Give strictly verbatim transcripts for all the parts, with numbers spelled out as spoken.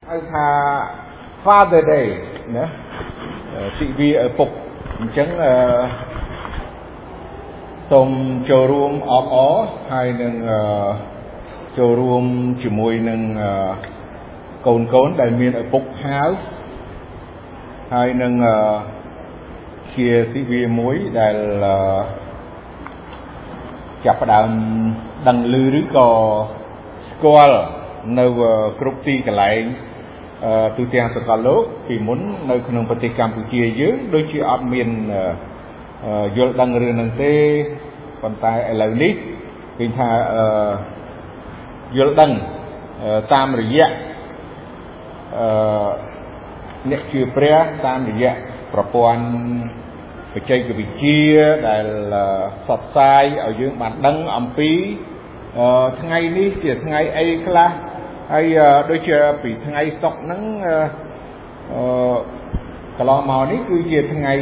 ថា Father Day ណាទិវាឪពុកអញ្ចឹងសូមចូលរួមអបអរហើយនឹងចូលរួមជាមួយនឹងកូនកូនដែលមានឪពុកហៅហើយនឹងជាទិវាមួយដែលចាប់ផ្ដើមដឹងឮឬក៏ស្គាល់នៅគ្រប់ទីកន្លែងទូទាំងសកលលោកពីមុននៅក្នុងប្រទេសកម្ពុជាយើងដូចជាអត់មានយល់ដឹងរឿងហ្នឹងទេប៉ុន្តែឥឡូវនេះឃើញថាយល់ដឹងតាមរយៈអ្នកជឿព្រះតាមរយៈប្រព័ន្ធបច្ចេកវិទ្យាដែលផ្សព្វផ្សាយឲ្យយើងបានដឹងអំពីថ្ងៃនេះជាថ្ងៃអីខ្លះហើយដូចជាពីថ្ងៃសុក្រហ្នឹងអឺកន្លងមកនេះគឺជាថ្ងៃ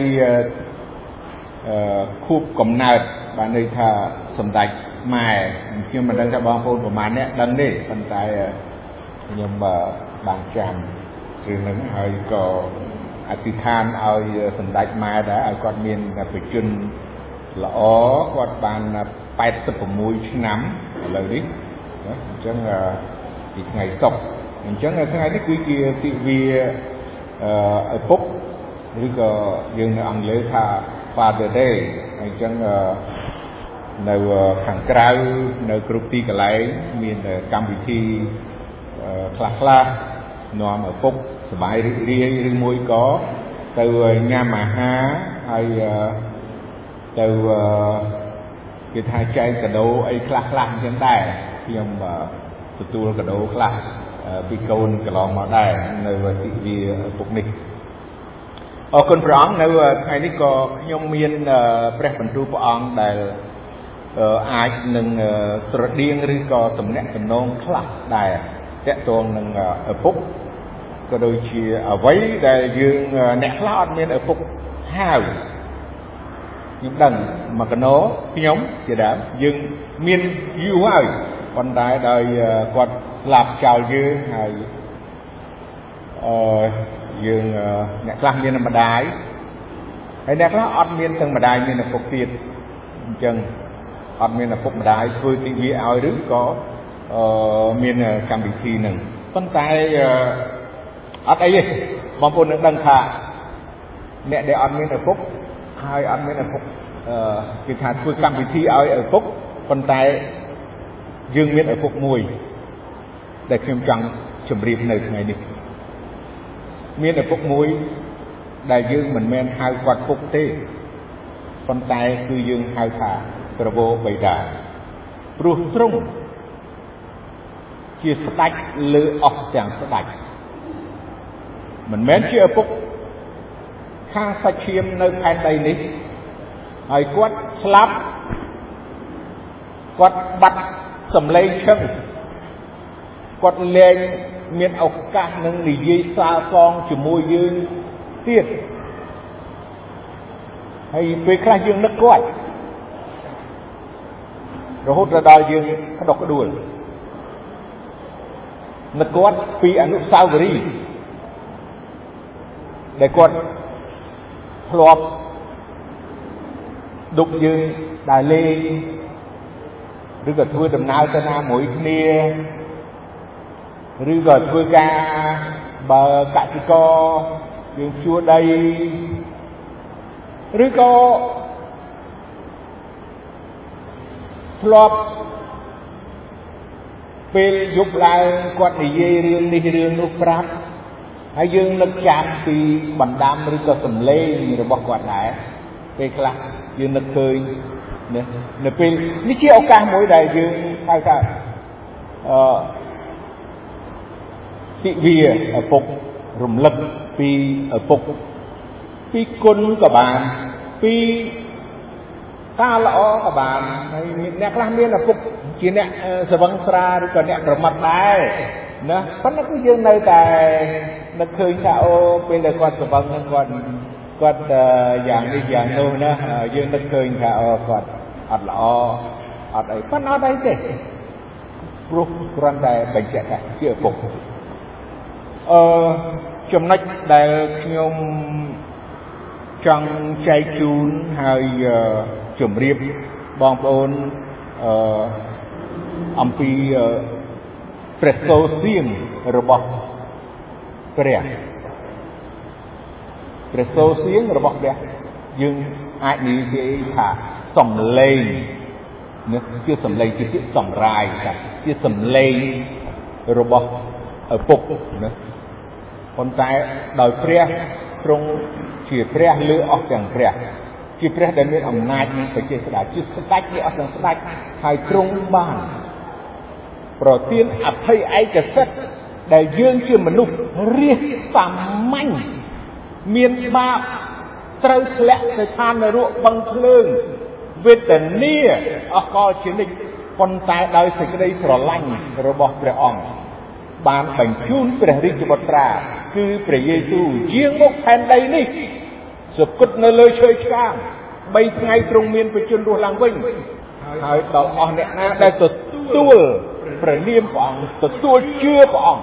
ខួបកំណើតបានន័យថាសម្ដេចម៉ែខ្ញុំមិនដឹងថាបងប្អូនប្រហែលអ្នកដឹងទេប៉ុន្តែខ្ញុំបានចាំរឿងហ្នឹងហើយក៏អធិដ្ឋានឲ្យសម្ដេចម៉ែដែរឲ្យគាត់មានប្រជញ្ញល្អគាត់បានแปดสิบหกឆ្នាំឥឡូវនេះអញ្ចឹងពីថ្ងៃសុក្រអញ្ចឹងថ្ងៃនេះគឺជាទិវាឪពុកឬក៏យើងនៅអង់គ្លេសថា Father Day អញ្ចឹងនៅខាងក្រៅនៅគ្រប់ទីកន្លែងមានកម្មវិធីខ្លះខ្លះនាំឪពុកសប្បាយរីករាយឬមួយក៏ទៅញ៉ាំអាហារហើយទៅគេថាចែកកាដូអីខ្លះខ្លះអញ្ចឹងដែរខ្ញុំទទួលកាដូខ្លះពីកូនកន្លងមកដែរនៅទិវាឪពុកនេះអរគុណព្រះអង្គនៅថ្ងៃនេះក៏ខ្ញុំមានព្រះបន្ទូលព្រះអង្គដែលអាចនឹងស្រដៀងឬក៏តំណាក់តំណងខ្លះដែរតាក់ទងនឹងឪពុកក៏ដូចជាអ្វីដែលយើងអ្នកខ្លះអត់មានឪពុកហៅខ្ញុំដឹងមកកណោខ្ញុំជាដើមយើងមានយូរហើយប៉ុន្តែដោយគាត់ស្លាប់ចោលយើងហើយអឺយើងអ្នកខ្លះមានម្ដាយហើយអ្នកខ្លះអត់មានទាំងម្ដាយមានឪពុកទៀតអញ្ចឹងអត់មានឪពុកម្ដាយធ្វើទិវាឲ្យឬក៏អឺមានកម្មវិធីហ្នឹងប៉ុន្តែអត់អីទេបងប្អូននឹងដឹងថាអ្នកដែលអត់មានឪពុកហើយអត់មានឪពុកអឺគេថាធ្វើកម្មវិធីឲ្យឪពុកប៉ុន្តែយើងមានឪពុកមួយដែលខ្ញុំចង់ជម្រាបនៅថ្ងៃនេះមានឪពុកមួយដែលយើងមិនមែនហៅគាត់ពុកទេប៉ុន្តែគឺយើងហៅថាប្រវោបិតាព្រោះទ្រង់ជាស្ដេចលើអស់ទាំងស្ដេចមិនមែនជាឪពុកខាងសាច់ឈាមនៅផែនដីនេះហើយគាត់ស្លាប់គាត់បាត់សម្លេងឈឹងគាត់លែងមានឱកាសនឹងនិយាយសាសងជាមួយយើងទៀតហើយពេលខ្លះយើងនឹកគាត់រហូតដល់យើងក្តុកក្តួលនឹកគាត់ពីអនុស្សាវរីយ៍ដែលគាត់ធ្លាប់ដុកយើងដើរលេងឬក៏ធ្វើដំណើរទៅណាមួយគ្នាឬក៏ធ្វើការបើកសិករយើងជួដីឬក៏ធ្លាប់ពេលយប់ឡើងគាត់និយាយរឿងនេះរឿងនោះប្រាប់ហើយយើងនឹកចាំពីបណ្ដាំឬក៏សម្លេងរបស់គាត់ដែរពេលខ្លះយើងនឹកឃើញនៅពេលនេះជាឱកាសមួយដែលយើងហៅថាអឺទិវាឪពុករំលឹកពីឪពុកពីគុណក៏បានពីការល្អក៏បានហើយអ្នកខ្លះមានឪពុកជាអ្នកស្វឹងស្រាឬក៏អ្នកប្រមាត់ដែរណាប៉ុន្តែគឺយើងនៅតែនឹកឃើញថាអូពេលដែលគាត់ស្វឹងហ្នឹងគាត់គាត់យ៉ាងនេះយ៉ាងនោះណាយើងនឹកឃើញថាអូគាត់អត់ល្អអត់អីប៉ុន្តែអត់អីទេព្រោះគ្រាន់តែបញ្ជាក់ថាជាឪពុកអឺចំណុចដែលខ្ញុំចង់ចែកជូនហើយជម្រាបបងប្អូនអឺអំពីព្រះសូរសៀងរបស់ព្រះព្រះសូរសៀងរបស់ព្រះយើងអាចនិយាយថាសំឡេងនេះជាសំឡេងជាពាក្យសម្រាយថាជាសំឡេងរបស់ឪពុកណាប៉ុន្តែដោយព្រះទ្រង់ជាព្រះលើអស់ទាំងព្រះជាព្រះដែលមានអំណាចនិងបច្ចេកទេសជាស្ដេចលើអស់ទាំងស្ដេចហើយទ្រង់បានប្រទានអភ័យឯកសិទ្ធិដែលយើងជាមនុស្សរាសសាមញ្ញមានបាបត្រូវធ្លាក់ទៅឋាននរកបឹងភ្លើងវេទនាអកលជានិច្ចប៉ុន្តែដោយសេចក្តីស្រឡាញ់របស់ព្រះអង្គបានបញ្ជូនព្រះរាជបុត្រាគឺព្រះយេស៊ូវយាងមកផែនដីនេះសុគតនៅលើឈើឆ្កាងបីថ្ងៃទ្រង់មានបញ្ជូនរស់ឡើងវិញហើយដល់អស់អ្នកណាដែលទទួលព្រះនាមព្រះអង្គទទួលជឿព្រះអង្គ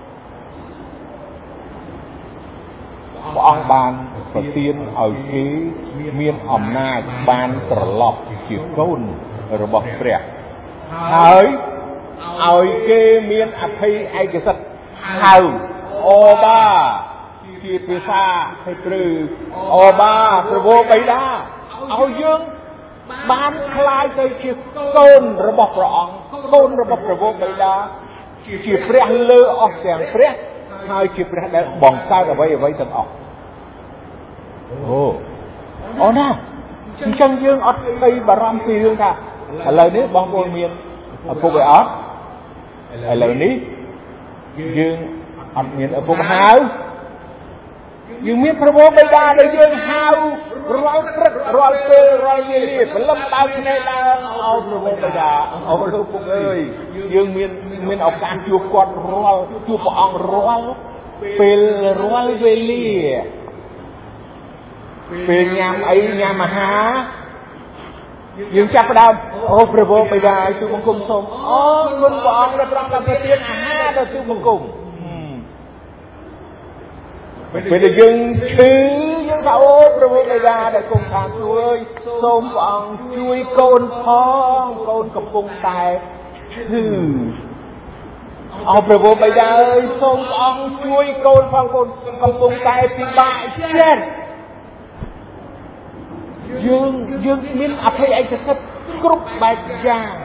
ព្រះអង្គបានប្រទានឲ្យគេមានអំណាចបានត្រឡប់ជាកូនរបស់ព្រះហើយឲ្យគេមានអភ័យឯកសិទ្ធិហៅអូបាជាភាសាហេប្រឺអូបាព្រះវរបិតាឲ្យយើងបានខ្លាយទៅជាកូនរបស់ព្រះអង្គកូនរបស់ព្រះវរបិតាជាព្រះលើអស់ទាំងព្រះហើយជាព្រះដែលបង្កើតអ្វីអ្វីទាំងអស់អូអូណាអញ្ចឹងយើងអត់ស្អីបារម្ភពីរឿងថាឥឡូវនេះបងប្អូនមានឪពុកឯអត់ឥឡូវនេះយើងអត់មានឪពុកហៅយើងមានព្រះវរបិតាដែលយើងហៅរាល់ព្រឹករាល់ពេលរាល់វេលាព្រលឹមបើកភ្នែកឡើងឲ្យព្រះវរបិតាអូលោកពុកអើយយើងមានមានឱកាសជួបគាត់រាល់ជួបព្រះអង្គរាល់ពេលរាល់វេលាពេលញ៉ាំអីញ៉ាំអាហារយើងចាប់ផ្ដើមអូព្រះវរបិតាទូបង្គំសូមអរគុណព្រះអង្គដែលប្រទានប្រទានអាហារដល់ទូបង្គំពេលដែលយើងឈឺយើងថាអូព្រះវរបិតាដែលគង់ខាងជួយសូមព្រះអង្គជួយកូនផងកូនកំពុងតែឈឺអរព្រះវរបិតាអើយសូមព្រះអង្គជួយកូនផងកូនកំពុងតែពិបាកចិត្តយើងយើងមានអភ័យឯកសិទ្ធិគ្រប់បែបយ៉ាង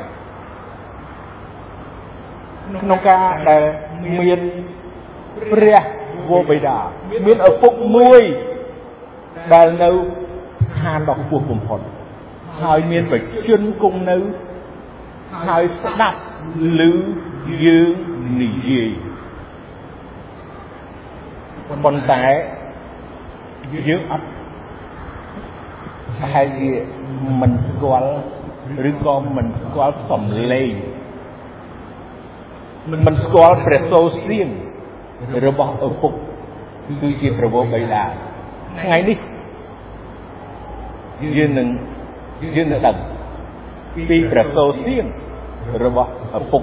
ក្នុងការដែលមានព្រះវរបិតាមានឪពុកមួយដែលនៅឋានដ៏ខ្ពស់បំផុតហើយមានបជនគង់នៅហើយស្ដាប់ឮយើងនិយាយប៉ុន្តែយើងអត់ហើយវាមិនស្គាល់ឬក៏មិនស្គាល់សំឡេងមិនស្គាល់ព្រះសូរសៀងរបស់ឪពុកគឺជាព្រះវរបិតាថ្ងៃនេះយើងនឹងយើងនឹងដឹងពីព្រះសូរសៀងរបស់ឪពុក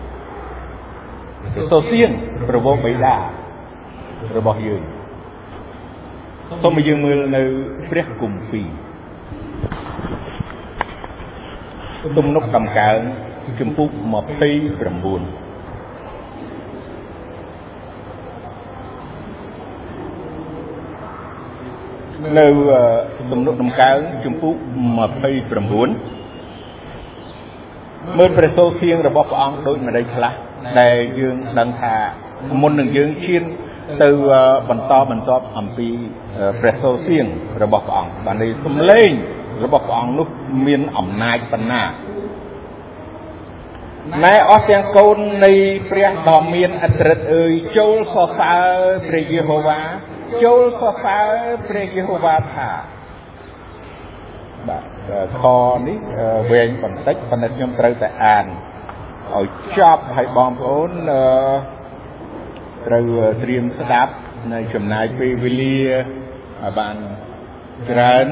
ព្រះសូរសៀងព្រះវរបិតារបស់យើងសូមឲ្យយើងមើលនៅព្រះគម្ពីរទំនុកដំកើងជំពូកម្ភៃប្រាំបួននៅទំនុកដំកើងជំពូកម្ភៃប្រាំបួនមើលព្រះសូរសៀងរបស់ព្រះអង្គដូចម្ដេចខ្លះដែលយើងដឹងថាមុននឹងយើងឈានទៅបន្តបន្តអំពីព្រះសូរសៀងរបស់ព្រះអង្គបានន័យសំឡេងរបស់ព្រះអង្គនោះមានអំណាចប៉ុណ្ណាណែអស់ទាំងកូននៃព្រះដ៏មានឥទ្ធិឫទ្ធិអើយចូលសរសើរព្រះយេហូវ៉ាចូលសរសើរព្រះយេហូវ៉ាថាបាទខនេះវែងបន្តិចប៉ុន្តែខ្ញុំត្រូវតែអានឲ្យចប់ឲ្យបងប្អូនត្រូវត្រៀមស្ដាប់នៅចំណាយពេលវេលាឲ្យបានច្រើន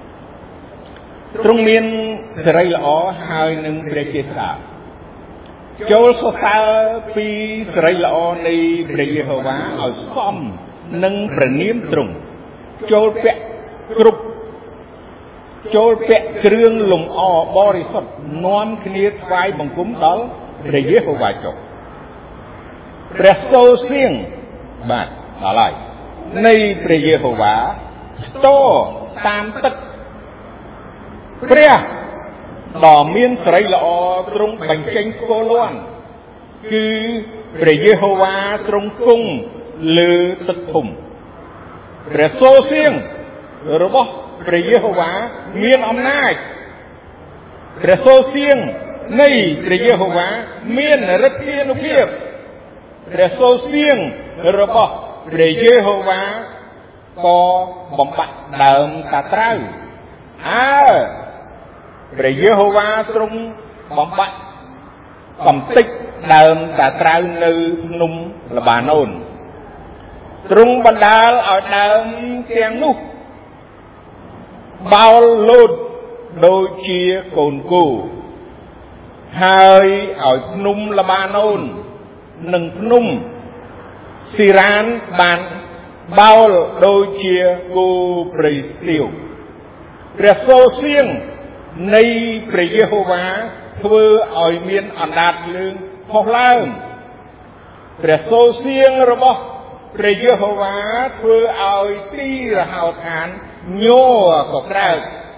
ទ្រង់មានសេរីល្អហើយនឹងព្រះជាស្ដាចូលសរសើរពីសេរីល្អនៃព្រះយេហូវ៉ាឲ្យសមនឹងព្រះនាមទ្រង់ចូលពាក់គ្រប់ចូលពាក់គ្រឿងលម្អបរិសុទ្ធនាំគ្នាថ្វាយបង្គំដល់ព្រះយេហូវ៉ាចុះព្រះសូរសៀងបាទដល់ហើយនៃព្រះយេហូវ៉ាស្ទរតាមទឹកព្រះដ៏មានសេរីល្អទ្រង់បញ្ចេញគោលាន់គឺព្រះយេហូវ៉ាទ្រង់គង់លើទឹកធំព្រះសូរសៀងរបស់ព្រះយេហូវ៉ាមានអំណាចព្រះសូរសៀងនៃព្រះយេហូវ៉ាមានឫទ្ធានុភាពព្រះសូរសៀងរបស់ព្រះយេហូវ៉ាក៏បំបាក់ដើមតាត្រូវអើព្រះយេហូវ៉ាទ្រង់បំបាក់កំទេចដើមតាត្រូវនៅភ្នំលបាណូនទ្រង់បណ្ដាលឲ្យដើមទាំងនោះបោលលោតដូចជាកូនគោហើយឲ្យភ្នំលបាណូននិងភ្នំស៊ីរ៉ានបានបោលដូចជាគោព្រៃស្ទាវព្រះសូរសៀងនៃព្រះយេហូវ៉ាធ្វើឲ្យមានអណ្ដាតលឿងផុសឡើងព្រះសូរសៀងរបស់ព្រះយេហូវ៉ាធ្វើឲ្យទីរហោឋានញ័រក៏ក្រើក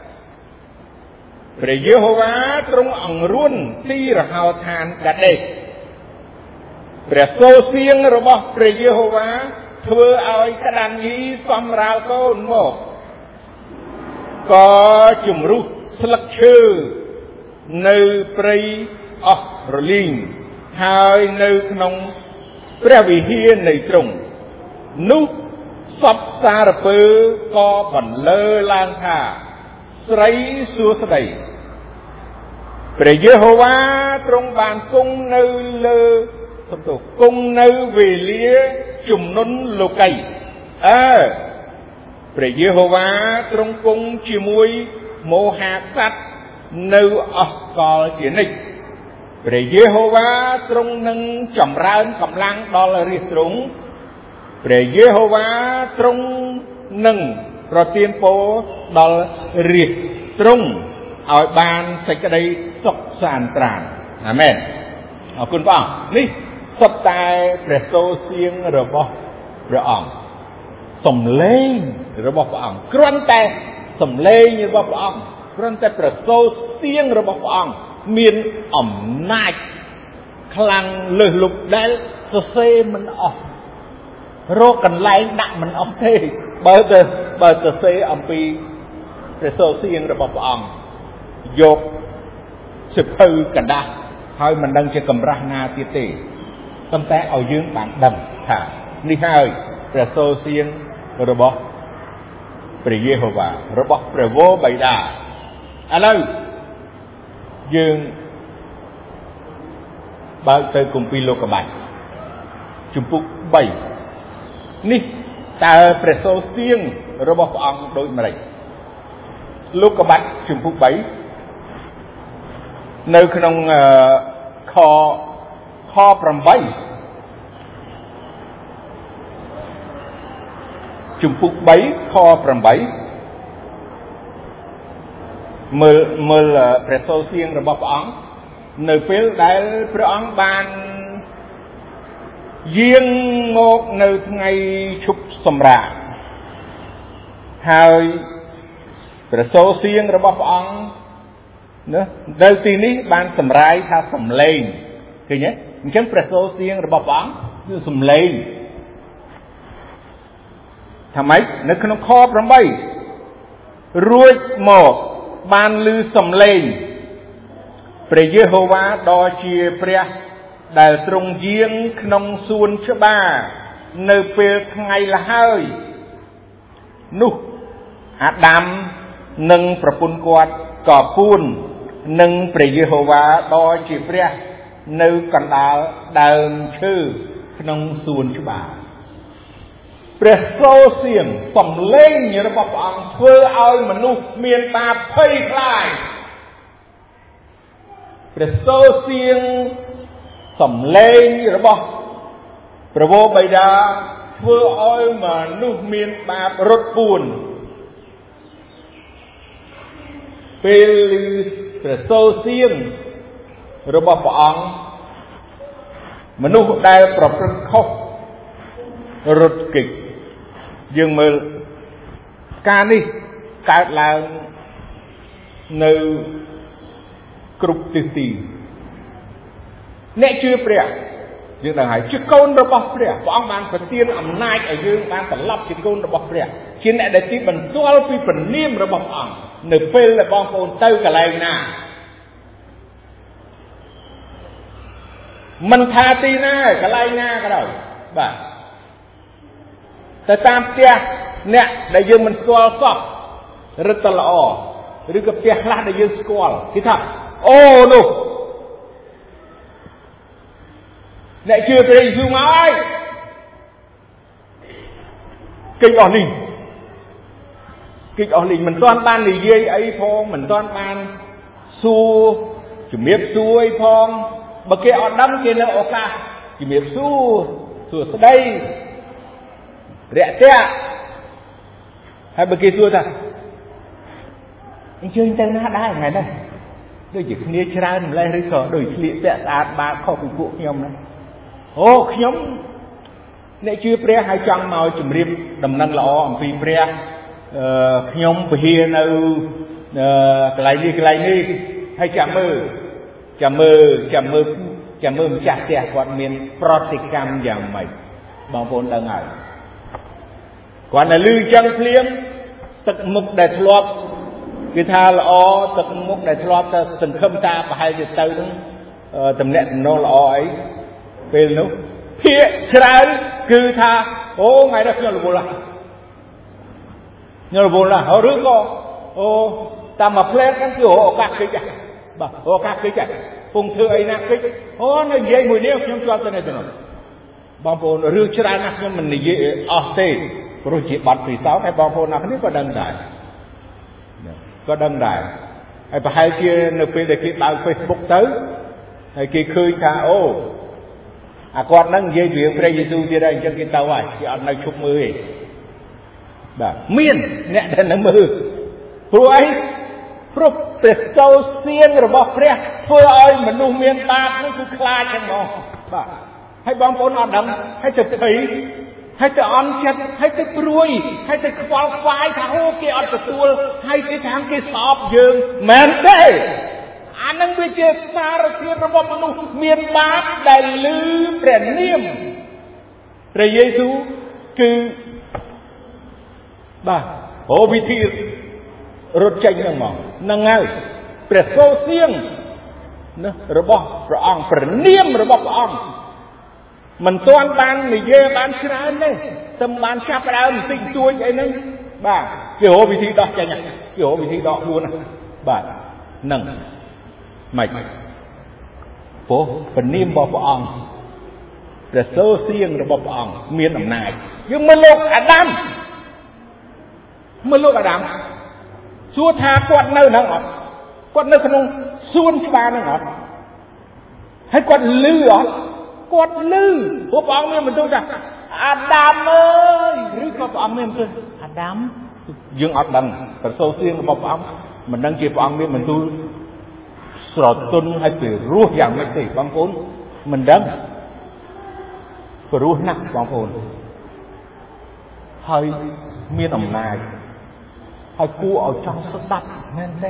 ព្រះយេហូវ៉ាទ្រង់អង្រួនទីរហោឋានកាដេសព្រះសូរសៀងរបស់ព្រះយេហូវ៉ាធ្វើឲ្យក្តាន់ញីសំរាលកូនមកក៏ជំរុះស្លឹកឈើនៅព្រៃអស់រលីងហើយនៅក្នុងព្រះវិហារនៃទ្រង់នោះសពសារពើក៏បន្លឺឡើងថាស្រីសួស្តីព្រះយេហូវ៉ាទ្រង់បានគង់នៅលើសំទោសគង់នៅវេលាជំនន់លោកីអើព្រះយេហូវ៉ាទ្រង់គង់ជាមួយមោហាក្សត្រនៅអស់កលជានិច្ចព្រះយេហូវ៉ាទ្រង់នឹងចម្រើនកម្លាំងដល់រាជទ្រង់ព្រះយេហូវ៉ាទ្រង់នឹងប្រទានពរដល់រាជទ្រង់ឲ្យបានសេចក្តីសុខសាន្តត្រាណអាមែនអរគុណព្រះអង្គនេះសុទ្ធតែព្រះសូរសៀងរបស់ព្រះអង្គសំឡេងរបស់ព្រះអង្គគ្រាន់តែសំឡេងរបស់ព្រះអង្គគ្រាន់តែព្រះសូរសៀងរបស់ព្រះអង្គមានអំណាចខ្លាំងលើសលប់ដែលសរសេរមិនអស់រកកន្លែងដាក់មិនអស់ទេបើទៅបើសរសេរអំពីព្រះសូរសៀងរបស់ព្រះអង្គយកសិភៅកណ្ដាស់ហើយមិនដឹងជាកម្រាស់ណាទៀតទេប៉ុន្តែឲ្យយើងបានដឹងថានេះហើយព្រះសូរសៀងរបស់ព្រះយេហូវ៉ារបស់ព្រះវរបិតាឥឡូវយើងបើកទៅគម្ពីរលោកុបាច់ជំពូកបីនេះតើព្រះសូរសៀងរបស់ព្រះអង្គដូចម្តេចលោកុបាច់ជំពូកបីនៅក្នុងខខ8ជំពូកបីខ8មើលមើលព្រះសូរសៀងរបស់ព្រះអង្គនៅពេលដែលព្រះអង្គបានយាងមកនៅថ្ងៃឈប់សម្រាកហើយព្រះសូរសៀងរបស់ព្រះអង្គណានៅទីនេះបានសម្រាយថាសំឡេងឃើញទេអញ្ចឹងព្រះសូរសៀងរបស់ព្រះអង្គគឺសំឡេងថាម៉េចនៅក្នុងខ8រួចមកបានឮសំឡេងព្រះយេហូវ៉ាដ៏ជាព្រះដែលទ្រង់យាងក្នុងសួនច្បារនៅពេលថ្ងៃលហើយនោះអាដាមនិងប្រពន្ធគាត់ក៏ពួននឹងព្រះយេហូវ៉ាដ៏ជាព្រះនៅកណ្ដាលដើមឈើក្នុងសួនច្បារព្រះសូរសៀងសំឡេងរបស់ព្រះអង្គធ្វើឲ្យមនុស្សមានតាភ័យខ្លាចព្រះសូរសៀងសំឡេងរបស់ព្រះវរបិតាធ្វើឲ្យមនុស្សមានបាបរត់ពួនពេលព្រះសូរសៀងរបស់ព្រះអង្គមនុស្សដែលប្រព្រឹត្តខុសរត់គេចយើងមើលការនេះកើតឡើងនៅគ្រប់ទិសទីអ្នកជឿព្រះយើងដឹងហើយជាកូនរបស់ព្រះព្រះអង្គបានប្រទានអំណាចឲ្យយើងបានត្រឡប់ជាកូនរបស់ព្រះជាអ្នកដែលទីបន្ទាល់ពីព្រះនាមរបស់ព្រះអង្គនៅពេលដែលបងប្អូនទៅកន្លែងណាមិនថាទីណាកន្លែងណាក៏ដោយបាទតែតាមផ្ទះអ្នកដែលយើងមិនស្គាល់សោះរឹតតែល្អឬក៏ផ្ទះខ្លះដែលយើងស្គាល់គេថាអូនោះអ្នកជឿព្រះយេស៊ូវមកហើយគេចអស់លីងគេចអស់លីងមិនទាន់បាននិយាយអីផងមិនទាន់បានសួរជំរាបសួរអីផងបើគេអត់ដឹងគេនៅឱកាសជំរាបសួរសួរស្ដីរាក់ទាក់ហើយបើគេសួរថាអញ្ជើញទៅណាដែរថ្ងៃនេះដូចជាគ្នាច្រើនម្លេះឬក៏ដូចស្លៀកពាក់ស្អាតបាតខុសពីពួកខ្ញុំណាអូខ្ញុំអ្នកជឿព្រះហើយចង់មកជម្រាបដំណឹងល្អអំពីព្រះអឺខ្ញុំពហិនៅអឺកន្លែងនេះកន្លែងនេះហើយចាំមើលចាំមើលចាំមើលចាំមើលម្ចាស់ផ្ទះគាត់មានប្រតិកម្មយ៉ាងម៉េចបងប្អូនដឹងហើយគាត់នៅលឺចឹងភ្លាមទឹកមុខដែលធ្លាប់គេថាល្អទឹកមុខដែលធ្លាប់ទៅសង្ឃឹមថាប្រហែលជាទៅនឹងតំណែងតំណងល្អអីពេលនោះភាកច្រើនគឺថាអូថ្ងៃនេះខ្ញុំរវល់ហើយខ្ញុំរវល់ហើយឬក៏អូតាមមួយផ្លែហ្នឹងគឺឱកាសគិចបាទឱកាសគិចពងធ្វើអីណាគិចអូនៅនិយាយមួយនេះខ្ញុំជាប់ទៅនៅទៅនោះបងប្អូនរឿងច្រើនណាស់ខ្ញុំមិននិយាយអស់ទេព្រោះជាបទពិសោធន៍ហើយបងប្អូនណាគ្នាក៏ដឹងដែរក៏ដឹងដែរហើយប្រហែលជានៅពេលដែលគេបើក Facebook ទៅហើយគេឃើញថាអូអាគាត់នឹងនិយាយពីព្រះយេស៊ូវទៀតហើយអញ្ចឹងគេទៅហើយគេអត់នៅឈប់មើលទេបាទមានអ្នកដែលនៅមើលព្រោះអីព្រោះព្រះសូរសៀងរបស់ព្រះធ្វើឲ្យមនុស្សមានបាបនោះគឺខ្លាចហ្នឹងបងបាទហើយបងប្អូនអត់ដឹងហើយទៅភ័យហើយទៅអន់ចិត្តហើយទៅព្រួយហើយទៅខ្វល់ខ្វាយថាអូគេអត់ទទួលហើយគេថាគេស្អប់យើងមែនទេអានឹងវាជាសារភាពរបស់មនុស្សមានបាបដែលឮព្រះនាមព្រះយេស៊ូវគឺបាទអូវិធីរត់ចេញហ្នឹងមកហ្នឹងហើយព្រះសូរសៀងណារបស់ព្រះអង្គព្រះនាមរបស់ព្រះអង្គមិនទាន់បាននិយាយបានច្រើនទេតែបានចាប់ដើមបន្តិចទួចអីហ្នឹងបាទគេរកវិធីដោះចេញគេរកវិធីដកខ្លួនបាទហ្នឹងម៉េចព្រោះព្រះនាមរបស់ព្រះអង្គព្រះសូរសៀងរបស់ព្រះអង្គមានអំណាចយើងមើលលោកអាដាមមើលលោកអាដាមសួរថាគាត់នៅហ្នឹងអត់គាត់នៅក្នុងសួនច្បារហ្នឹងអត់ហើយគាត់លឺអត់គាត់លឺព្រោះព្រះអង្គមានបន្ទូលថាអាដាមអើយឬក៏ព្រះអង្គមានបន្ទូលអាដាមយើងអត់ដឹងព្រះសូរសៀងរបស់ព្រះអង្គមិនដឹងជាព្រះអង្គមានបន្ទូលស្រទន់ឲ្យពីរោះយ៉ាងម៉េចទេបងប្អូនមិនដឹងព្រោះណាស់បងប្អូនហើយមានអំណាចហើយគួរឲ្យចង់ស្ដាប់មែនទេ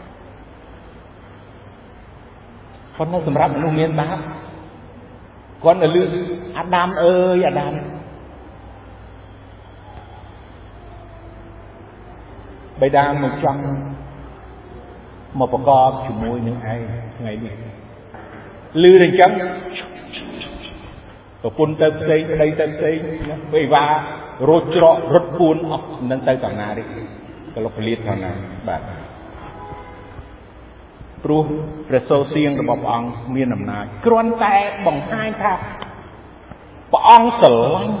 ប៉ុន្តែសម្រាប់មនុស្សមានបាបគាត់នៅលឺអាដាមអើយអាដាមបិតាមកចង់មកប្រកបជាមួយនឹងឯងថ្ងៃនេះលឺតែអញ្ចឹងប្រពន្ធទៅផ្សេងប្តីទៅផ្សេងវិវារត់ច្រករត់ពួនអស់នឹងទៅកំណានេះក៏លោកពលិតខាងណាបាទព្រោះព្រះសូរសៀងរបស់ព្រះអង្គមានអំណាចគ្រាន់តែបង្ហាញថាព្រះអង្គស្រឡាញ់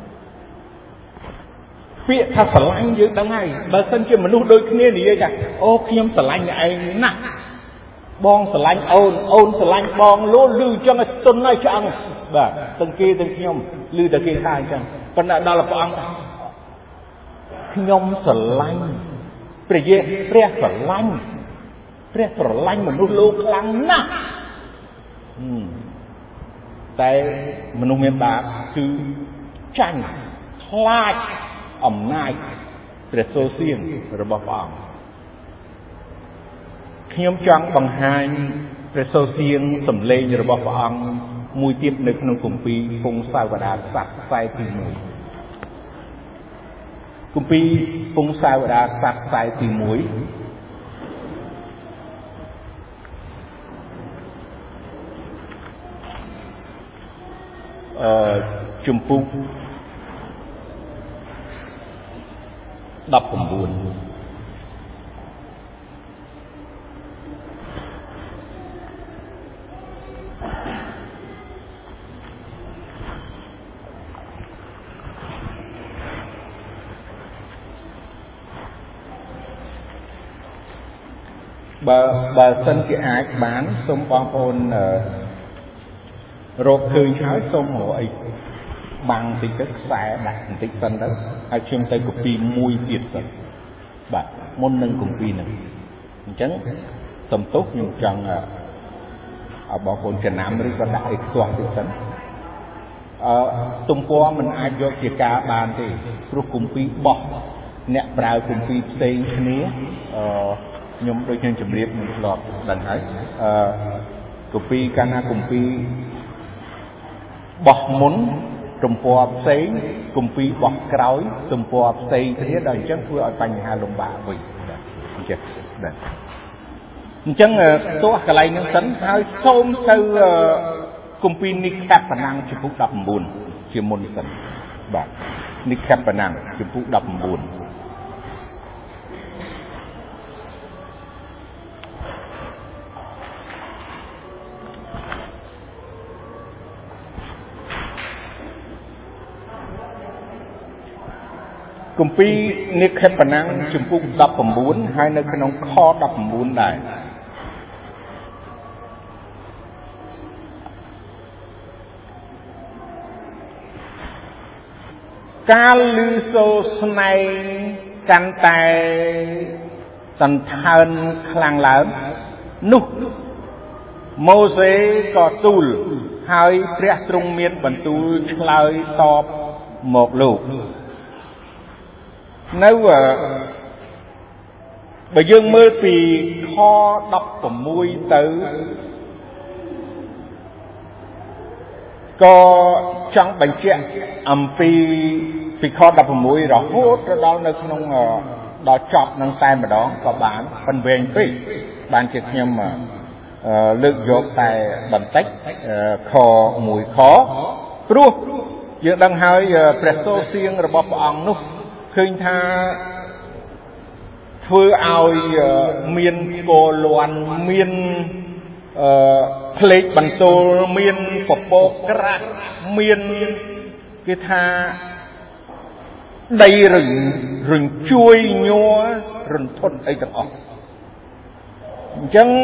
ពាក្យថាស្រឡាញ់យើងដឹងហើយបើសិនជាមនុស្សដូចគ្នានិយាយថាអូខ្ញុំស្រឡាញ់អ្នកឯងណាស់បងស្រឡាញ់អូនអូនស្រឡាញ់បងលូលឺចឹងឲ្យទុនឲ្យឆ្អឹងបាទទាំងគេទាំងខ្ញុំលឺតែគេថាអញ្ចឹងប៉ុន្តែដល់ព្រះអង្គខ្ញុំស្រឡាញ់ព្រះយេព្រះស្រឡាញ់ព្រះស្រឡាញ់មនុស្សលោកខ្លាំងណាស់តែមនុស្សមានបាបគឺចាញ់ខ្លាចអំណាចព្រះសូរសៀងរបស់ព្រះអង្គខ្ញុំចង់បង្ហាញព្រះសូរសៀងសម្លេងរបស់ព្រះអង្គមួយទៀតនៅក្នុងគម្ពីរពងសាវតារស័ក្តិខ្សែទីមួយគម្ពីរពងសាវតារស័ក្តិខ្សែទីមួយអឺជំពូកដប់ប្រាំបួនបើបើសិនជាអាចបានសូមបងប្អូនរកឃើញហើយសូមរកអីបាំងតិចទៅខ្សែដាក់បន្តិចសិនទៅហើយខ្ញុំទៅកូពីមួយទៀតសិនបាទមុននឹងកូពីហ្នឹងអញ្ចឹងសំទោសខ្ញុំចង់ឲ្យបងប្អូនចំណាំឬក៏ដាក់អីខ្ទាស់តិចសិនអឺទំព័រមិនអាចយកជាការបានទេព្រោះកូពីបោះអ្នកប្រើកូពីផ្សេងគ្នាអឺខ្ញុំដូចខ្ញុំជម្រាបនឹងធ្លាប់ដឹងហើយអឺកូពីកាលណាកូពីបោះមុនទំព័រផ្សេងគម្ពីរបោះក្រោយទំព័រផ្សេងគ្នាដល់អញ្ចឹងធ្វើឲ្យបញ្ហាលំបាកវិញអញ្ចឹងបាទអញ្ចឹងទោះកន្លែងហ្នឹងសិនហើយសូមទៅគម្ពីរនេះខាត់ប៉ុណ្ណឹងជំពូកដប់ប្រាំបួនជាមុនសិនបាទនេះខាត់ប៉ុណ្ណឹងជំពូកដប់ប្រាំបួនគម្ពីរនិខេបណាំងជំពូកដប់ប្រាំបួនហើយនៅក្នុងខដប់ប្រាំបួនដែរកាលឮសូរស្នែងកាន់តែសន្កើនខ្លាំងឡើងនោះម៉ូសេក៏ទូលហើយព្រះទ្រង់មានបន្ទូលឆ្លើយតបមកលោកនៅបើយើងមើលពីខដប់ប្រាំមួយទៅក៏ចង់បញ្ជាក់អំពីពីខដប់ប្រាំមួយរហូតទៅដល់នៅក្នុងដល់ចប់នឹងតែម្ដងក៏បានប៉ុន្តែវែងពេកបានជាខ្ញុំលើកយកតែបន្តិចខមួយខព្រោះយើងដឹងហើយព្រះសូរសៀងរបស់ព្រះអង្គនោះឃើញថាធ្វើឲ្យមានគោល័នមានអឺផ្លេកបន្ទោលមានពពកក្រាស់មានគេថាដីរឹងរញ្ជួយញ័ររន្ធត់អីទាំងអស់អញ្ចឹង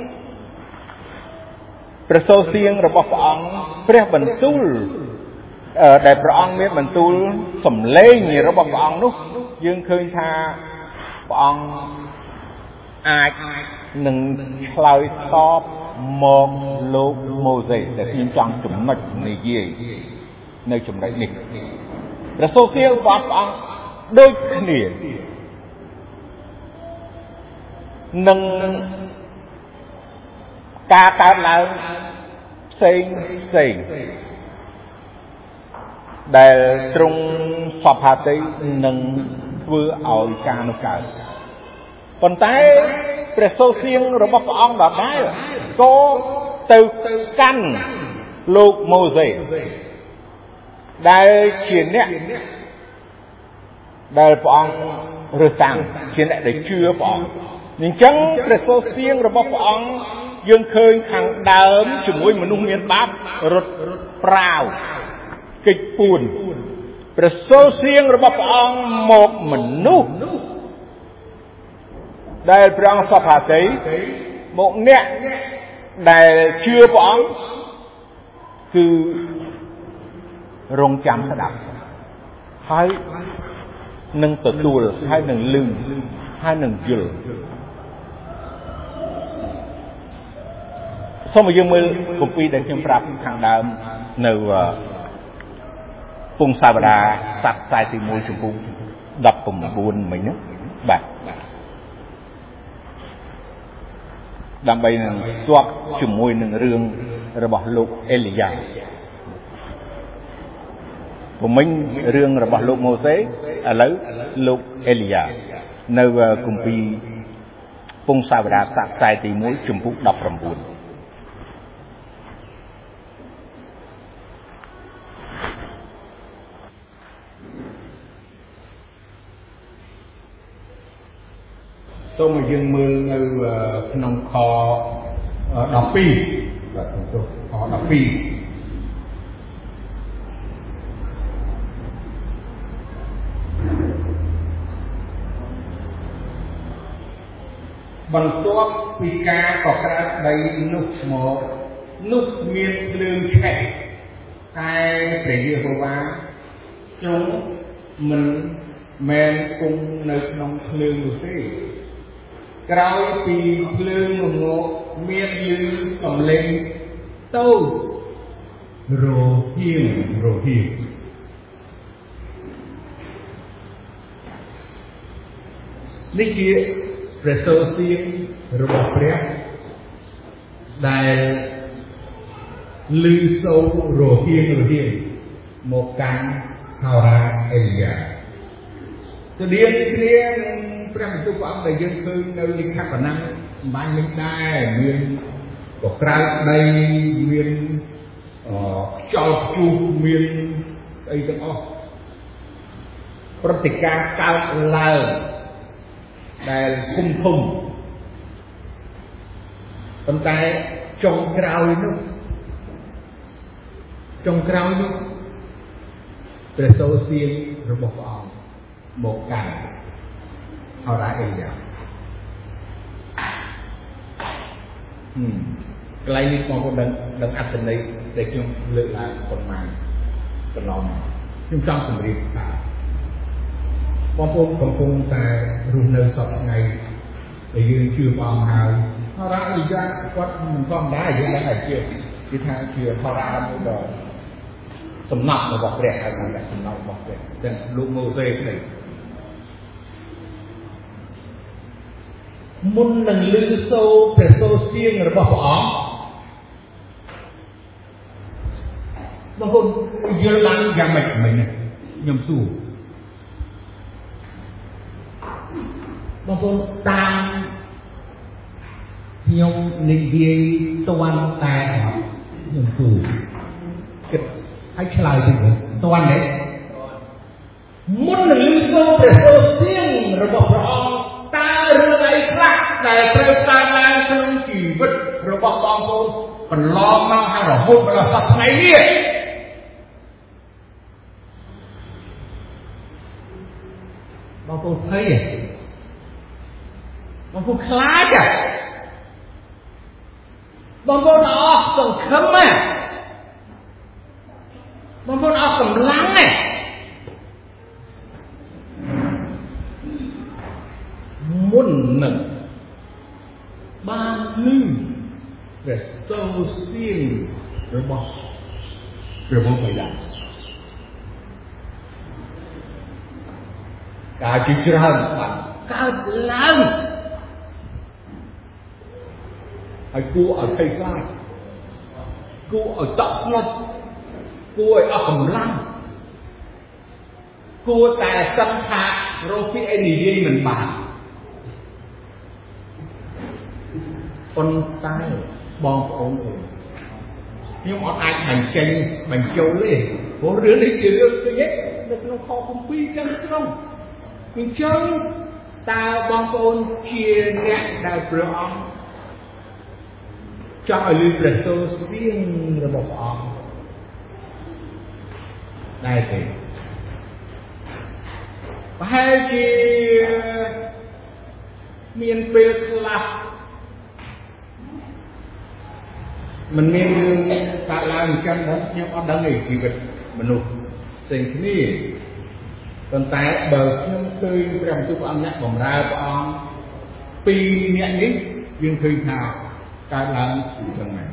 ព្រះសូរសៀងរបស់ព្រះអង្គព្រះបន្ទូលដែលព្រះអង្គមានបន្ទូលសម្លេងរបស់ព្រះអង្គនោះយើងឃើញថាព្រះអង្គអាចនឹងឆ្លើយតបមកលោកម៉ូសេដែលខ្ញុំចង់ចំណុចនិយាយនៅចំណុចនេះព្រះសូរសៀងរបស់ព្រះអង្គដូចគ្នានឹងការកើតឡើងផ្សេងផ្សេងដែលទ្រង់សព្ហាតីនឹងធ្វើឲ្យការនោះកើតប៉ុន្តែព្រះសូរសៀងរបស់ព្រះអង្គដដែលក៏ទៅកាន់លោកម៉ូសេដែលជាអ្នកដែលព្រះអង្គរើសតាំងជាអ្នកដែលជឿព្រះអង្គអញ្ចឹងព្រះសូរសៀងរបស់ព្រះអង្គយើងឃើញខាងដើមជាមួយមនុស្សមានបាបរត់ប្រាវកិច្ចពួនព្រះសូរសៀងរបស់ព្រះអង្គមកមនុស្សដែលព្រះអង្គសព្ហាតី một nè đại chưa bóng cứ rong chấm cái đập hai nâng tự đùa hai nâng lưng hai nâng dừa sau một dương mưa công ty đến trong prap hàng đàm nêu phùng sa đà sạch sai từ môi trường phùng đập cùng buồn mình nữa bạn đam bay nâng toạc chùm môi nâng rương rồi bỏ lục Elia của mình rương rồi bỏ lục Moses ở lấy lục Elia nơi cùng vì phùng sa đà sạch sai từ môi chùm phùng đập rầm buồn tôi mà dừng mưa như nông kho đọc pi và kho đọc pi bằng tốt pi ca có cái đây nút một nút miên lương chạy hai để như hồ ba chúng mình men cùng nơi nông lương một tí Krau pi lương ngộ miên lư cầm lên tâu rồ hiền rồ hiền ní kia preso xiên rồ prep đại lư sâu rồ hiền rồ hiền một căn hào ra Elia sự điên kiaព្រះបន្ទូលព្រះអង្គដែលយើងឃើញនៅលិខិតបណ្ណាមិនបានមានដែរមានក៏ក្រៅដីមានអខ្យល់ព្យុះមានអីទាំងអស់ព្រឹត្តិការណ៍កើតឡើងដែលធំធំប៉ុន្តែចុងក្រោយនោះចុងក្រោយនោះព្រះសូរសៀងរបស់ព្រះអង្គមកកាន់เอาได้เองเดียวอืมไกลนิดมองคนดังดังอัตนัยแต่ช่วงเลือกลายคนมาตลอดช่วงจ้องสมรีตาบางคนบางคนแต่รุ่นเนินสดไงแต่ยืนชื่อปองหายเอาได้อีกอย่างวัดมันก็ได้ยังไงเชื่อที่ทางเชื่อเอาได้ไม่ได้สำนักมาบอกแรกอะไรแบบสำนักบอกแรกแต่ลูกโมเสสเลยមុននឹងលឺសូរព្រះសូរសៀងរបស់ព្រះអង្គបងប្អូនយល់ឡើងយ៉ាងម៉េចមិញខ្ញុំសួរបងប្អូនតាមខ្ញុំនិយាយតាន់តែខ្ញុំសួរគិតឲ្យឆ្លើយទៅតាន់ទេមុននឹងលឺសូរព្រះសូរសៀងរបស់ព្រះអង្គตาเรื่องไอ้คลาแต่เติมการงานក្នុងជីវិតរបស់បងប្អូនបន្លំមកហើយរហូតដល់សប្តាហ៍នេះបងប្អូនភ័យបងប្អូនខ្លាចបងប្អូនអស់សង្ឃឹមបងប្អូនអស់កម្លាំងមុននឹងបានលឺព្រះសូរសៀងរបស់ព្រះបុព្វបិតាការជាច្រើនបានកើតឡើងហើយគួរឲ្យភ័យខ្លាចគួរឲ្យតក់ស្លុតគួរឲ្យអស់កម្លាំងគួរតែសឹងថារកពីអីនិយាយមិនបានប៉ុន្តែបងប្អូនអើយខ្ញុំអត់អាចបញ្ចេញបញ្ចូលទេព្រោះរឿងនេះជារឿងទៅឯងនៅក្នុងខគម្ពីរទាំងស្រុងអញ្ចឹងតើបងប្អូនជាអ្នកដែលព្រះអង្គចង់ឲ្យលឺព្រះសូរសៀងរបស់ព្រះអង្គដែរទេប្រហែលជាមានពេលខ្លះ mình miên tại là một trăm đó nhưng ở đằng này thì việc mình nộp tình thế còn tại bờ nhưng tôi làm tôi ăn nhắc bằng ra con pi nhẹ nhít nhưng khi nào cái làm thằng này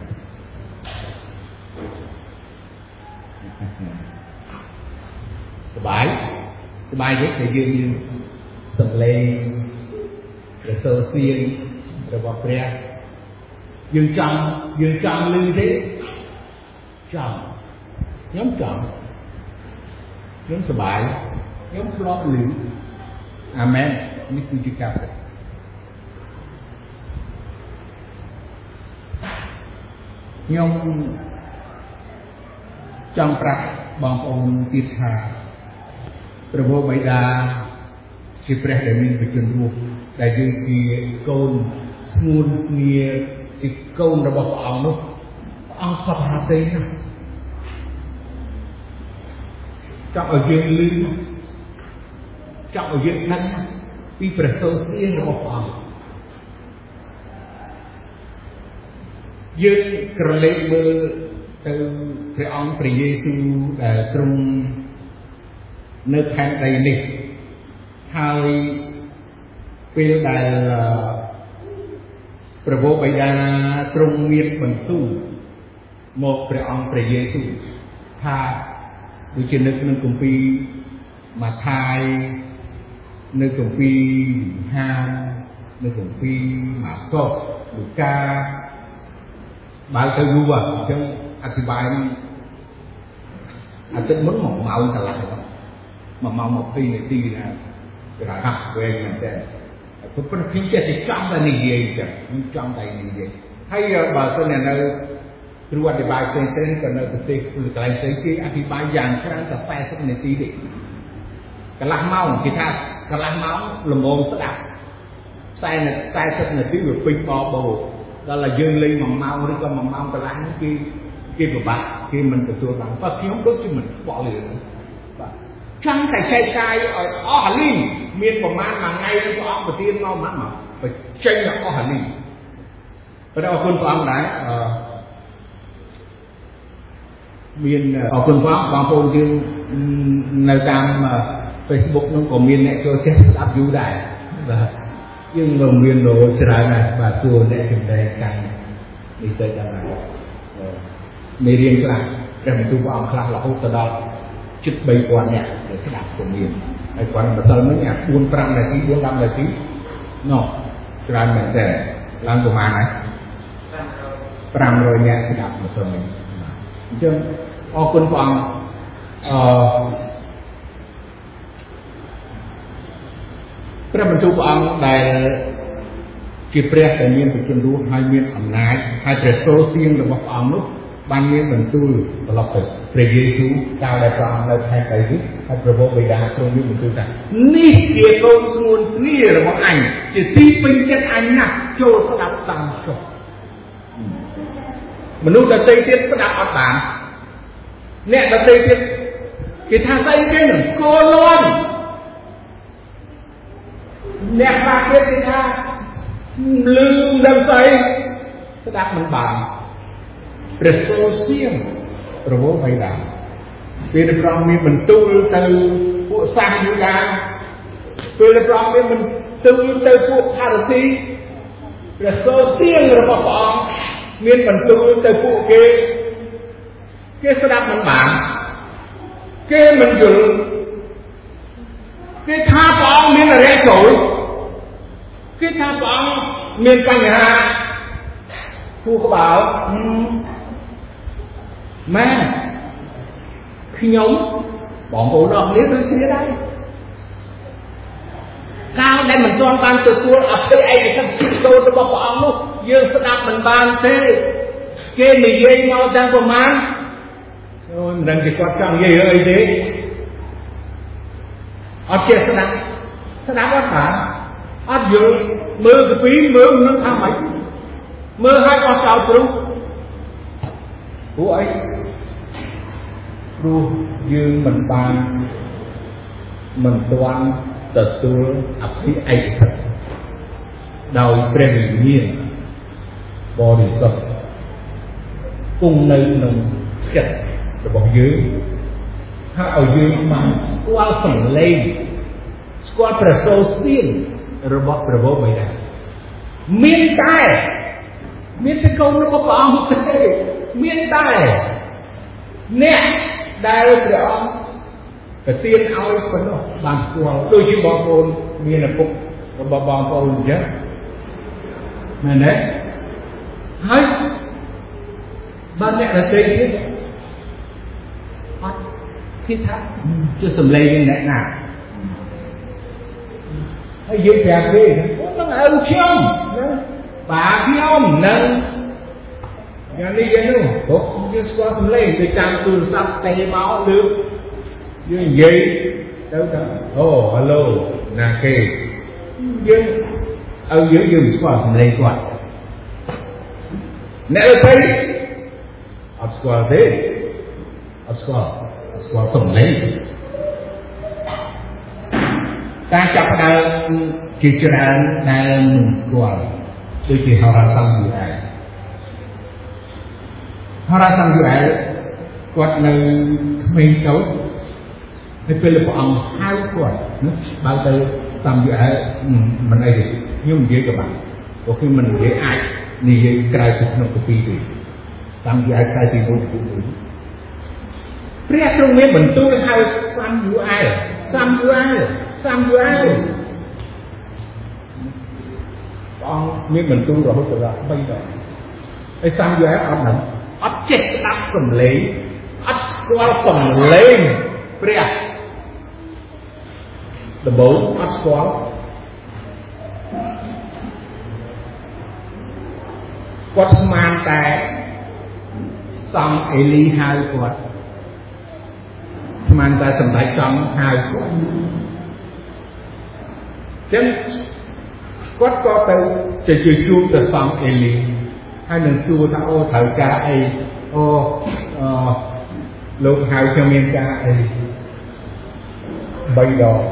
cái bài cái bài rất là dương như sầm lên rồi sơ xuyên rồi bọc re dương trong dương trong lưu thế trong nhóm trọng nhóm sờ bài nhóm lo lưu amen như tôi chỉ cặp nhóm trong prạc bong ôn tiết hàประโยชน์ใบดาชีพแรกได้มีไปจนรู้ได้ยืนที่โกนสมุนเนียที่โกนระบบอ่างนู้อ่างสับหาเตยนะจับเอายืนลืมจับเอายืนนั้นปีประโซเซียระบบอ่างยืนกระเล็กเบอร์từพระองค์พระเยซูได้ตรงnơi thành đầy này haiពេលដែលព្រះវរបិតាទ្រង់មានបន្ទូលមកព្រះអង្គព្រះយេស៊ូវថាដូចជានៅក្នុងគម្ពីរម៉ាថាយនៅគម្ពីរហានៅគម្ពីរម៉ាកុសលូកាបើទៅយូរអញ្ចឹងអធិប្បាយនឹងអាទិត្យមុនមកម៉ោងកន្លះmà mau một phi này đi là là học về mình thế, tôi phân tích cái gì trong đây này gì chứ, trong đây này gì, hay bà sau này nó ruột để bài sen sen còn nó thực tế cái này sen kia anh đi bài dàn sang ta sai sắp này tí đi, cái lá máu thì ta cái lá máu là mồm sẽ đạp, sai này sai sắp này tí rồi pin bò bồ, đó là dương ly mầm mau đi con mầm mau cái lá kia kia của bạn kia mình phải tua bằng và khi không đốt cho mình bỏ liền chẳng phải chạy cài ở ở Hà Linh miền của man mà ngay cái ông đầu tiên nó mà phải chạy là ở Hà Linh ở đâu quân của ông đấy miền ở quân của ông bằng phone riêng nơi tam Facebook nó có miền này cho chết áp dụng đại nhưng mà miền đồ trái này bà xua để chúng đây càng đi chơi ra này miền riêng là rằng tu của ông là hỗ trợ đó chích bay quan nhạc để sẽ đạt của miền hay quan mà tao mới nhạc buôn trăm là tí buôn năm là tí nó làm mình để làm của mà này trăm rồi nhạc sẽ đạt một phần mình chứ ở quân phòng cái mình chụp ông đại chỉ pre tại miền của chân đu hai miền ẩm nái hai tre số riêng là một ông lúc ban miền mình tu là phảiព្រះយេស៊ូវកាលដែលព្រះអង្គនៅខែដីនេះហើយព្រះវរបិតាទ្រង់មានបន្ទូលថានេះជាកូនស្ងួនស្ងៀររបស់អញជាទីពេញចិត្តអញណាស់ចូលស្ដាប់តាមចុះមនុស្សដទៃទៀតស្ដាប់អត់បានអ្នកដទៃទៀតគេថាស្អីគេនឹងគោលន់អ្នកខ្លះទៀតគេថាលឺដឹងស្អីស្ដាប់មិនបានព្រះសូរសៀងប្រវោបៃតាពេលព្រះអង្គមានបន្ទូលទៅពួកសាសយូដាពេលព្រះអង្គមានបន្ទូលទៅពួកផារ៉ាស៊ីព្រះសូរសៀងរបស់ព្រះអង្គមានបន្ទូលទៅពួកគេគេស្ដាប់មិនបានគេមិនយល់គេថាព្រះអង្គមានរយៈចូលគេថាព្រះអង្គមានបញ្ហាគូក្បាលម៉ែខ្ញុំបងប្អូនអស់គ្នាដូចគ្នាដែរកាលដែលមិនទាន់បានទទួលអភិឯកសិទ្ធិចូលរបស់ព្រះអង្គនោះយើងស្ដាប់មិនបានទេគេនិយាយមកទាំងប្រមាណអូយមិនដឹងគេគាត់ចង់និយាយអីទេអត់ចេះស្ដាប់ស្ដាប់អត់បានអត់យល់មើលកាពីមើលនឹងថាម៉េចមើលឲ្យអស់ចោលព្រោះព្រោះអីព្រោះយើងមិនបានមិនទាន់ទទួលអភិឯកសិទ្ធិដោយព្រះវិញ្ញាណបរិសុទ្ធគង់នៅក្នុងចិត្តរបស់យើងហើយឲ្យយើងបានស្គាល់សំឡេងស្គាល់ព្រះសូរសៀងរបស់ព្រះបិតាមានតែមានតែកូនរបស់ព្រះអង្គទេមានតែអ្នកដែលព្រះអង្គប្រទានឲ្យប៉ុណ្ណោះបានស្គាល់ដូចជាបងប្អូនមានឪពុករបស់បងប្អូនអញ្ចឹងមែនទេហើយបានអ្នករតីទៀតអត់គិតថាជាសំឡេងអ្នកណាហើយយើងប្រាប់គេហ្នឹងឪខ្ញុំណាbàខ្ញុំនឹងយ៉ាងនេះយ៉ាងនោះព្រោះយើងស្គាល់សំឡេងទៅតាមទូរស័ព្ទតែមកលើយើងនិយាយទៅថាអូ hello ណាគេយើងឲ្យយើងយើងស្គាល់សំឡេងគាត់អ្នកដទៃអត់ស្គាល់ទេអត់ស្គាល់អត់ស្គាល់សំឡេងការចាប់ផ្ដើមជាច្រើនដែលមិនស្គាល់ដូចជាហោរាសាស្ត្រយូរដែរហោរាសាស្ត្រយូរដែរគាត់នៅក្មេងតូចហើយពេលព្រះអង្គហៅគាត់បើទៅតាមយូរដែរមិនអីទេខ្ញុំនិយាយក៏បានព្រោះខ្ញុំមិននិយាយអាចនិយាយក្រៅពីក្នុងកាពីទេតាមយូរដែរខ្សែទីមួយទីមួយព្រះទ្រង់មានបន្ទូលហៅសាំយូអែលសាំយូអែលសាំយូអែលអង្គមានបន្ទូលរហូតដល់បីដងហើយសាំយូអែលអត់ដឹងអត់ចេះស្ដាប់សំឡេងអត់ស្គាល់សំឡេងព្រះដំបូងអត់ស្គាល់គាត់ស្មានតែសំអេលីហៅគាត់ស្មានតែសម្ដេចសំហៅគាត់ចឹងគាត់ក៏ទៅទៅជួបទៅសំអេលីហើយនឹងសួរថាអូត្រូវការអីអូអឺលោកហៅខ្ញុំមានការអីបីដង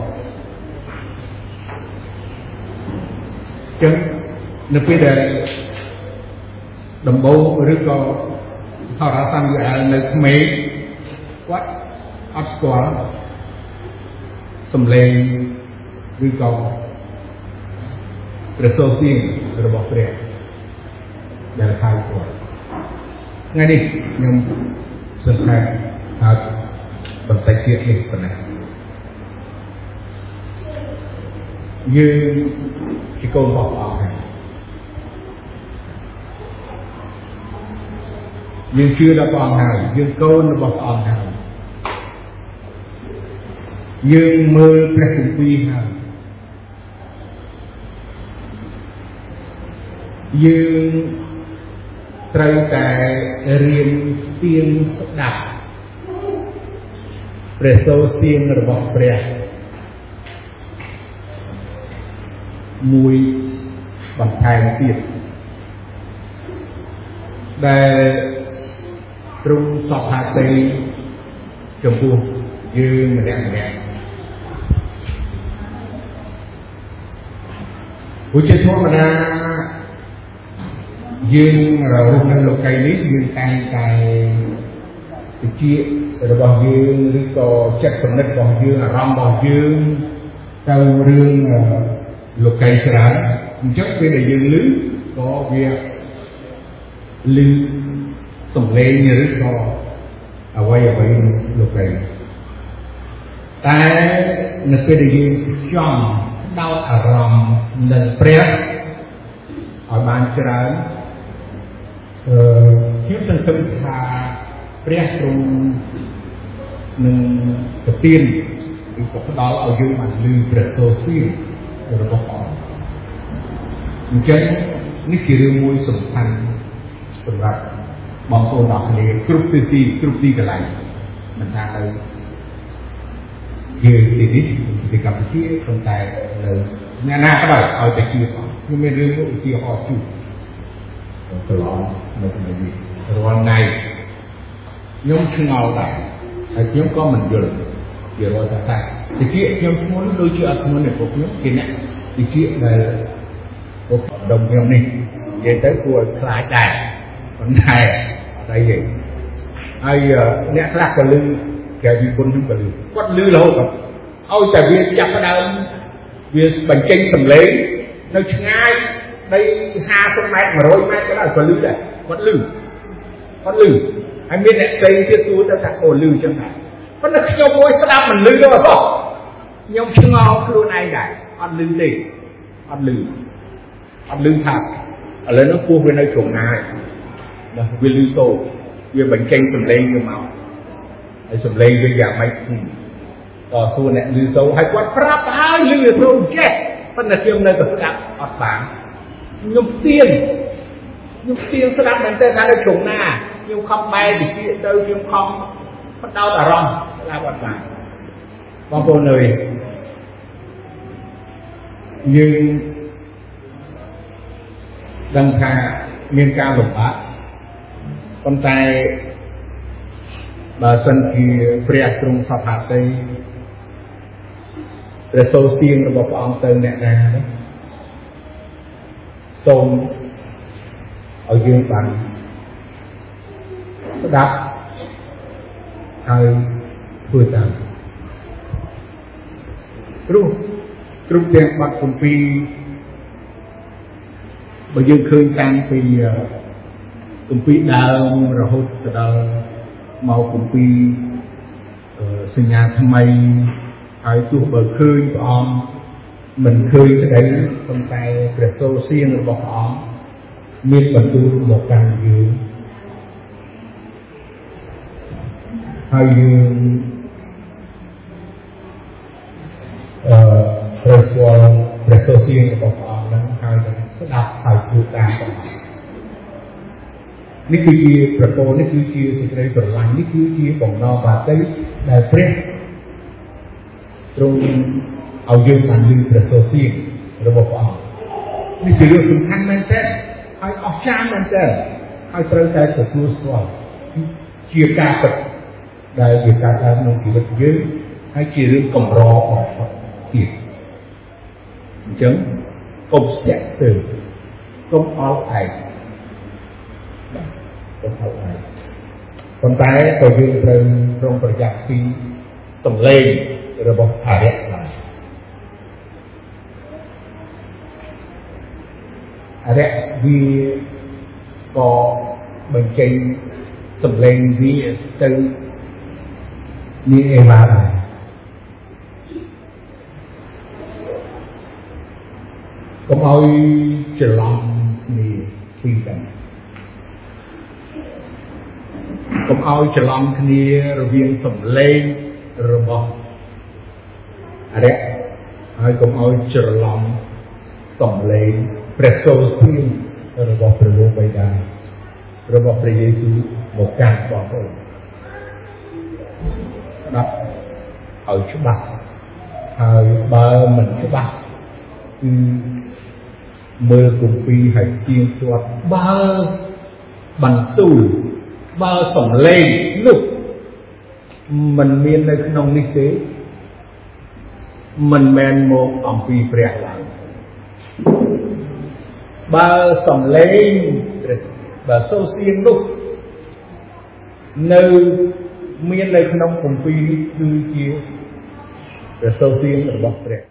ចឹងនៅពេលដែលដំបូងឬក៏ហោរាសាស្ត្រយូអែលនៅក្មេងគាត់អត់ស្គាល់សំឡេងឬក៏ព្រះសូរសៀងរបស់ព្រះដែលហៅគាត់ថ្ងៃនេះខ្ញុំសង្ខេបថាបន្តិចទៀតនេះប៉ុណ្ណាយើងជាកូនរបស់ព្រះអង្គហើយយើងជឿដល់ព្រះអង្គហើយយើងកូនរបស់ព្រះអង្គហើយយើងមើលព្រះគម្ពីរហើយយើងត្រូវតែរៀនទៀងស្ដាប់ព្រះសូរសៀងរបស់ព្រះមួយបន្ថែមទៀតដែលទ្រង់សពហាតីចំពោះយើងម្នាក់ម្នាក់ឧជាធម្មតាយើងរស់នៅលោកីនេះយើងតែងតែវិជារបស់យើងឬក៏ចិត្តគំនិតរបស់យើងអារម្មណ៍របស់យើងទៅរឿងលោកីច្រើនអញ្ចឹងពេលដែលយើងឮក៏វាឮសំឡេងឬក៏អ្វីអ្វីលោកីតែនៅពេលដែលយើងចង់ដោតអារម្មណ៍នឹងព្រះឲ្យបានច្រើនអឺខ្ញុំសង្ឃឹមថាព្រះទ្រង់នឹងប្រទានឬក៏ផ្ដល់ឲ្យយើងបានឮព្រះសូរសៀងរបស់ព្រះអង្គអញ្ចឹងនេះជារឿងមួយសំខាន់សម្រាប់បងប្អូនទាំងគ្នាគ្រប់ទិសទីគ្រប់ទីកន្លែងមិនថានៅយើងទីនេះទីកម្ពុជាប៉ុន្តែនៅអ្នកណាក៏ដោយឲ្យតែជឿផងខ្ញុំមានរឿងឧទាហរណ៍ជូនកន្លងនៅក្នុងនេះរាល់ថ្ងៃខ្ញុំឆ្ងល់ដែរហើយខ្ញុំក៏មិនយល់ជារាល់តែតែតិចខ្ញុំធ្ងន់ដូចជាអត់ធ្ងន់ទេពួកខ្ញុំគេអ្នកតិចដែលពួកដុំខ្ញុំនេះនិយាយទៅគួរឲ្យខ្លាចដែរប៉ុន្តែ đây vậy ai nè khác còn lư kẻ gì quân nhưng còn lư quát lư là hậu ôi tại vì chặt cái đầu vì bánh chanh sầm lấy nó ngay đây hai trăm mét mà rồi mét cái nào còn lư đây quát lư quát lư anh biết nè cây cái túi nó đặt ổ lư chẳng hạn vẫn là khi môi sắp mình lư đâu mà không nhưng chưa ngon luôn này này ăn lư đi ăn lư ăn lư thật ở lên nó cua bên đây chuồng này là viên lư sâu viên bánh canh sầm lên cái màu ấy sầm lên cái dạng máyต่อสู้เนี่ยลือโซ่ให้วัดพระพายลือพระองค์แก่ปัญญาเทียมในกับสลับอดฝางยมเตียนยมเตียนสลับเหมือนแต่การในช่วงหน้ายมคำใบดิที่เดินยมคำพัดดาวตะรองสลับอดฝางบางคนเลยยืนดังคาเมียนกาหลงละคนใจบาสันกีเปรียกตรงสถาบันแต่โซเซียงระบบองเติมแน่นาส่งเอายืนบังดับให้พูดตามรู้รู้เพียงบัดคุณปีบางยืนคืนการปีคุณปีดาวเราหุดดาวมองคุณปีสัญญาทำไมหายตัวเบิกคืนปอมmình khơi cái đấy trong tay để sâu xiên được bọc óm miên bẩn tu một càng dưới hai dương để sâu để sâu xiên được bọc óm đó hai là sẽ đặt phải tu ta của họนี่คือที่ประโยชน์นี่คือที่สิ่งใดส่วนหลังนี่คือที่ของนอบาดได้ได้เปรี้ยตรงเอายืนสันยืนประโซเซียระบบอ่อนนี่คือเรื่องสำคัญมันแต่ให้ออกจานมันแต่ให้เติมแต่ตัวตัวสวดเชี่ยกาตัดได้เกี่ยวกับการนำชีวิตยืนให้เชี่ยเรื่องกำรอออกเกี่ยจังกบเสียตื่นกบเอาไอกบเอาไอคนตายตัวยืนเติมตรงประหยัดที่สำเร็จระบบอะไรอะไรวีก็บังเกิดสำเร็จวีตึงนี่เอวาอะไรก็เอาจะลองนี่คุยกันก็เอาจะลองนี่ระเบียงสำเร็จระบบอะไรให้ก็เอาจะลองสำเร็จประโซเซียนระบบประโยชน์ไปได้ระบบพระเยซูบอกการบอกเขานับเอาชุบะเอาเบอร์เหมือนชุบะคือเบอร์กลุ่มปีให้เจียงตัวเบอร์บรรทุกเบอร์สำเร็จลูกมันมีในขนมนิเศษมันแมนโมอัมพีเปรียหลังบาสำเร็จบาโซเซียนลูกในมีในขนมผมปีคือเกี่ยวกับโซเซียนหรือบอกเปรีย